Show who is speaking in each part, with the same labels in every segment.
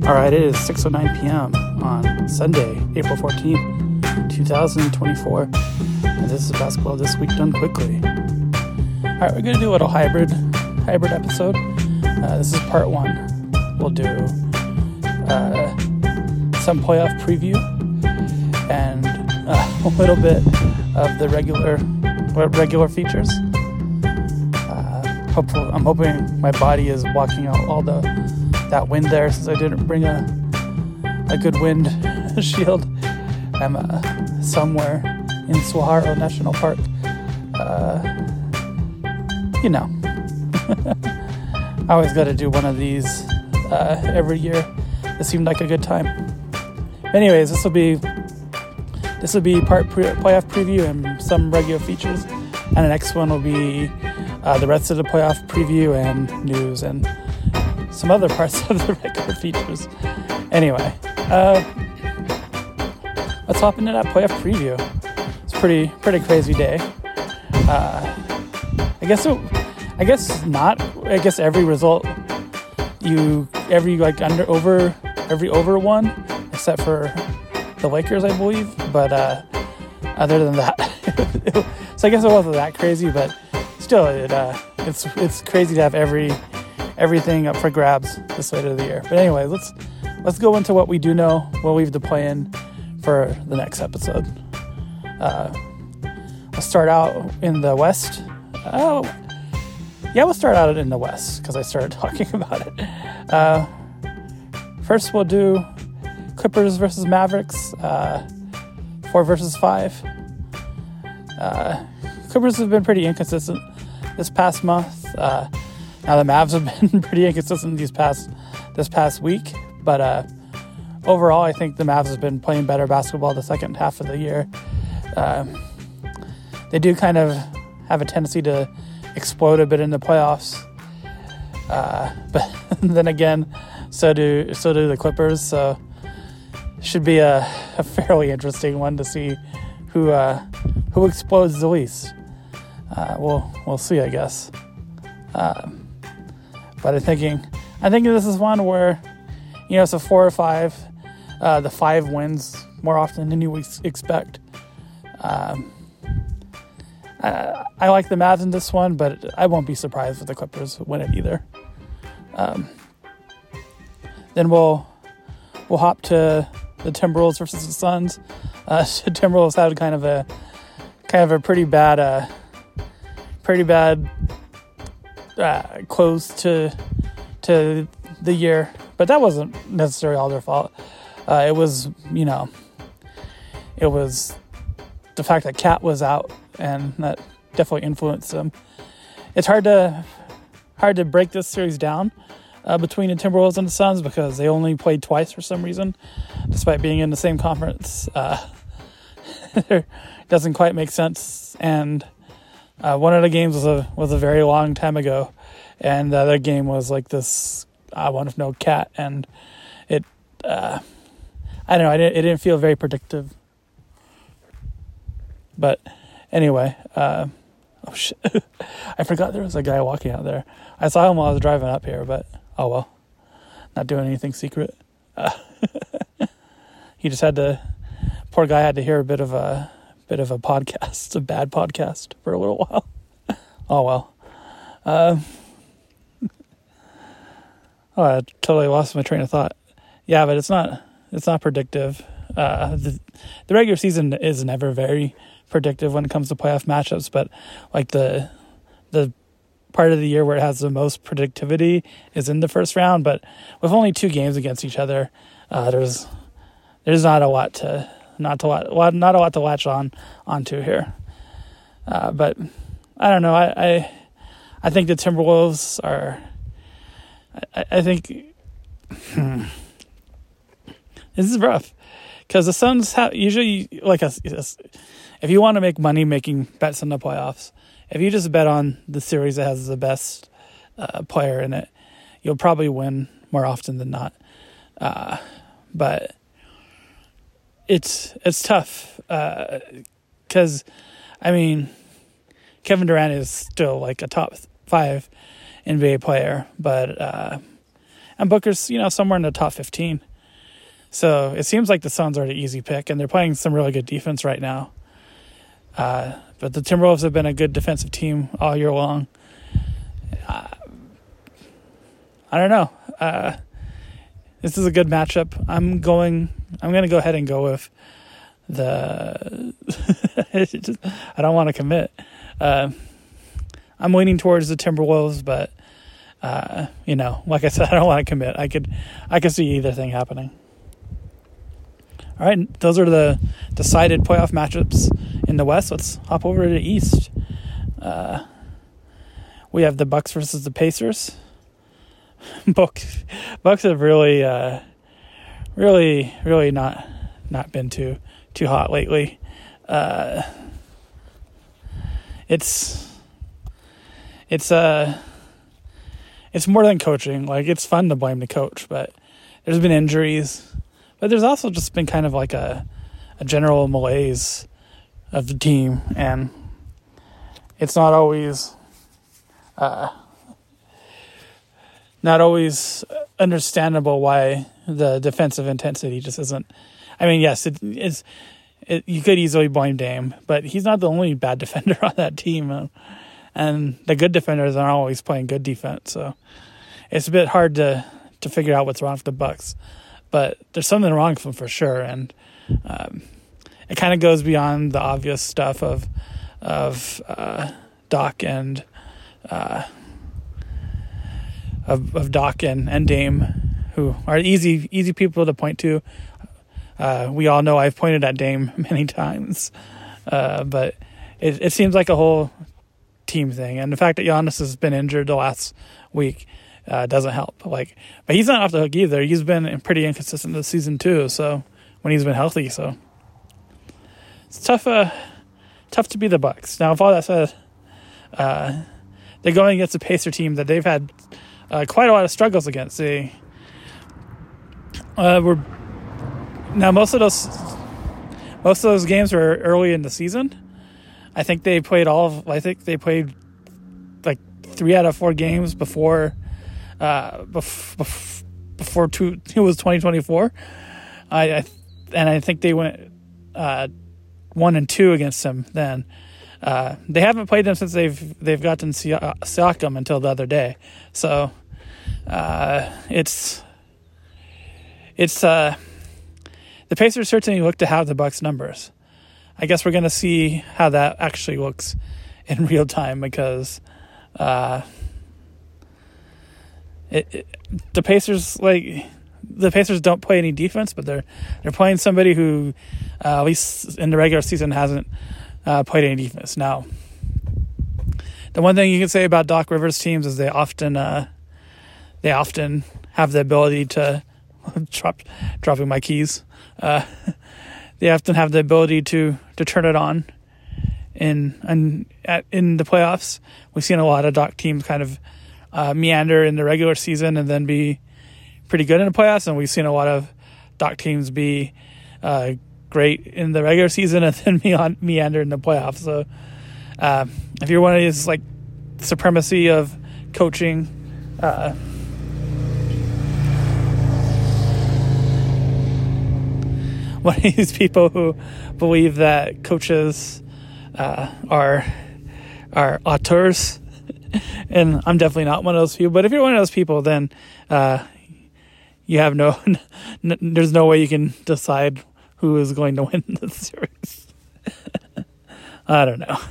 Speaker 1: All right, it is 6:09 p.m. on Sunday, April 14th, 2024, and this is Basketball This Week Done Quickly. All right, we're going to do a little hybrid episode. This is part one. We'll do some playoff preview and a little bit of the regular features. I'm hoping my body is blocking out all that wind there, since I didn't bring a good wind shield. I'm somewhere in Saguaro National Park. I always got to do one of these every year. It seemed like a good time. Anyways, this will be part playoff preview and some regular features, and the next one will be the rest of the playoff preview and news and some other parts of the regular features. Anyway, let's hop into that playoff preview. It's a pretty crazy day. I guess every result every over one, except for the Lakers, I believe. But other than that, so I guess it wasn't that crazy, but still, it's crazy to have everything up for grabs this late of the year. But anyway, let's go into what we do know. We'll leave the play-in for the next episode. Let's start out in the West. We'll start out in the West because I started talking about it. First, we'll do Clippers versus Mavericks, 4 versus 5. Clippers have been pretty inconsistent this past month. Now the Mavs have been pretty inconsistent this past week, but overall, I think the Mavs have been playing better basketball the second half of the year. They do kind of have a tendency to explode a bit in the playoffs, but then again, so do the Clippers. So it should be a fairly interesting one to see who explodes the least. We'll see, I guess. But I'm thinking this is one where, it's a 4 or 5. The 5 wins more often than you would expect. I like the Mavs in this one, but I won't be surprised if the Clippers win it either. Then we'll hop to the Timberwolves versus the Suns. The Timberwolves had kind of a pretty bad close to the year, but that wasn't necessarily all their fault. It was the fact that Cat was out, and that definitely influenced them. It's hard to break this series down between the Timberwolves and the Suns because they only played twice for some reason, despite being in the same conference. It doesn't quite make sense, and one of the games was a very long time ago, and the other game was like this I want to know Cat, and it I don't know, it didn't feel very predictive. But anyway, oh shit, I forgot there was a guy walking out there. I saw him while I was driving up here, but oh well, not doing anything secret. He just poor guy had to hear a bit of a podcast, a bad podcast for a little while. Oh well. I totally lost my train of thought. Yeah, but it's not predictive. The regular season is never very predictive when it comes to playoff matchups, but like the part of the year where it has the most predictivity is in the first round. But with only 2 games against each other, there's not a lot to latch onto here. But I don't know. I think the Timberwolves are. I think this is rough because the Suns have usually if you want to make money making bets in the playoffs, if you just bet on the series that has the best player in it, you'll probably win more often than not. But it's tough because Kevin Durant is still like a top 5 NBA player, but and Booker's, somewhere in the top 15. So it seems like the Suns are the easy pick, and they're playing some really good defense right now. But the Timberwolves have been a good defensive team all year long. I don't know. This is a good matchup. I'm going to go ahead and go with the. I don't want to commit. I'm leaning towards the Timberwolves, but like I said, I don't want to commit. I could see either thing happening. All right, those are the decided playoff matchups in the West. Let's hop over to the East. We have the Bucks versus the Pacers. Bucks have really not been too hot lately. It's more than coaching. Like, it's fun to blame the coach, but there's been injuries. But there's also just been kind of like a general malaise of the team, and it's not always understandable why the defensive intensity just isn't. I mean, yes, you could easily blame Dame, but he's not the only bad defender on that team, and the good defenders aren't always playing good defense. So it's a bit hard to figure out what's wrong with the Bucks. But there's something wrong with them for sure, and it kind of goes beyond the obvious stuff of Doc and of Doc and Dame, who are easy people to point to. We all know I've pointed at Dame many times, but it seems like a whole team thing, and the fact that Giannis has been injured the last week doesn't help. But he's not off the hook either. He's been pretty inconsistent this season too. So when he's been healthy, so it's tough to be the Bucks. Now, with all that said, they're going against a Pacer team that they've had quite a lot of struggles against. They were now most of those games were early in the season. I think they played like 3 out of 4 games before. Before it was 2024, I think they went 1-2 against them. Then they haven't played them since they've gotten Siakam until the other day. So it's the Pacers certainly look to have the Bucks numbers. I guess we're going to see how that actually looks in real time, because the Pacers don't play any defense, but they're playing somebody who, at least in the regular season, hasn't played any defense. Now, the one thing you can say about Doc Rivers teams is they often have the ability to dropping my keys. They often have the ability to turn it on in the playoffs. We've seen a lot of Doc teams kind of meander in the regular season and then be pretty good in the playoffs, and we've seen a lot of Doc teams be great in the regular season and then meander in the playoffs. So if you're one of these like supremacy of coaching, one of these people who believe that coaches are auteurs. And I'm definitely not one of those people. But if you're one of those people, then you have there's no way you can decide who is going to win the series. I don't know.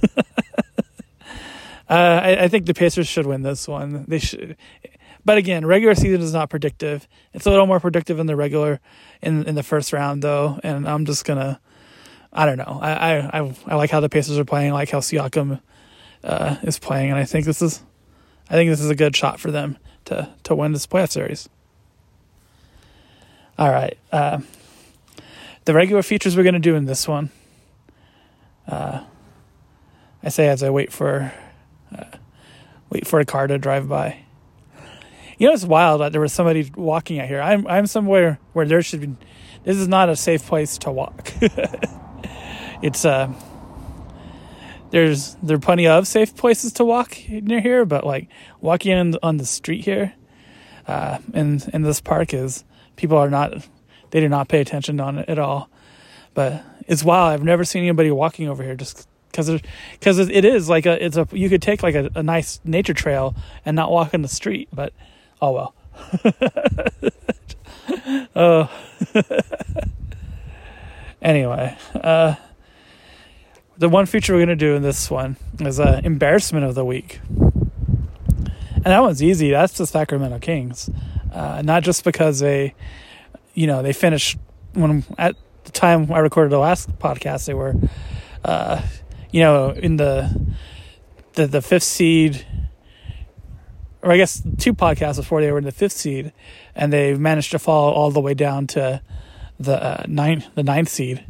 Speaker 1: I think the Pacers should win this one. They should. But again, regular season is not predictive. It's a little more predictive in the first round, though. And I'm just gonna. I don't know. I like how the Pacers are playing. I like how Siakam is playing, and I think this is a good shot for them to win this playoff series. All right, the regular features we're going to do in this one. I say as I wait for a car to drive by. It's wild that there was somebody walking out here. I'm somewhere where there should be. This is not a safe place to walk. It's there are plenty of safe places to walk near here, but like walking on the street here, in this park is people they do not pay attention on it at all. But it's wild. I've never seen anybody walking over here just because it is like you could take like a nice nature trail and not walk in the street, but oh well. Oh. Anyway, the one feature we're going to do in this one is embarrassment of the week. And that one's easy. That's the Sacramento Kings. Not just because they finished at the time I recorded the last podcast, they were, in the fifth seed, or I guess 2 podcasts before they were in the 5th seed, and they managed to fall all the way down to the 9th seed.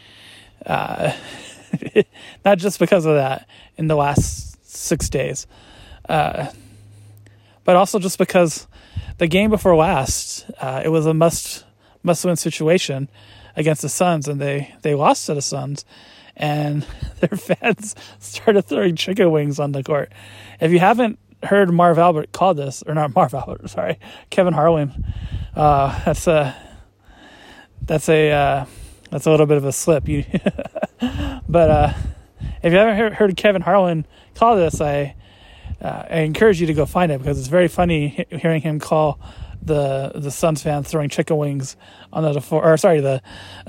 Speaker 1: Not just because of that in the last 6 days, but also just because the game before last, it was a must-win situation against the Suns, and they lost to the Suns, and their fans started throwing chicken wings on the court. If you haven't heard Marv Albert call this, or not Marv Albert, sorry, Kevin Harlan, that's a little bit of a slip. But if you haven't heard Kevin Harlan call this, I encourage you to go find it, because it's very funny hearing him call the Suns fans throwing chicken wings onto the floor. Or sorry, the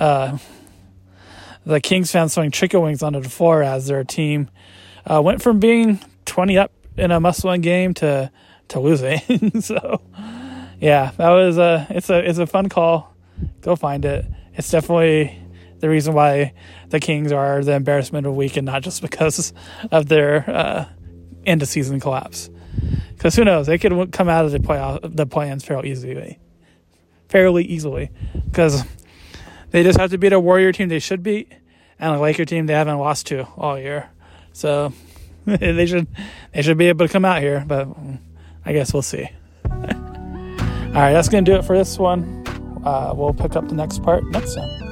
Speaker 1: Kings fans throwing chicken wings onto the floor as their team went from being 20 up in a must-win game to losing. So yeah, that was it's a fun call. Go find it. It's definitely the reason why the Kings are the embarrassment of the week, and not just because of their end of season collapse. Because who knows, they could come out of the play-ins fairly easily, because they just have to beat a Warrior team they should beat, and a Laker team they haven't lost to all year. So they should be able to come out here, but I guess we'll see. All right, that's going to do it for this one. We'll pick up the next part next time.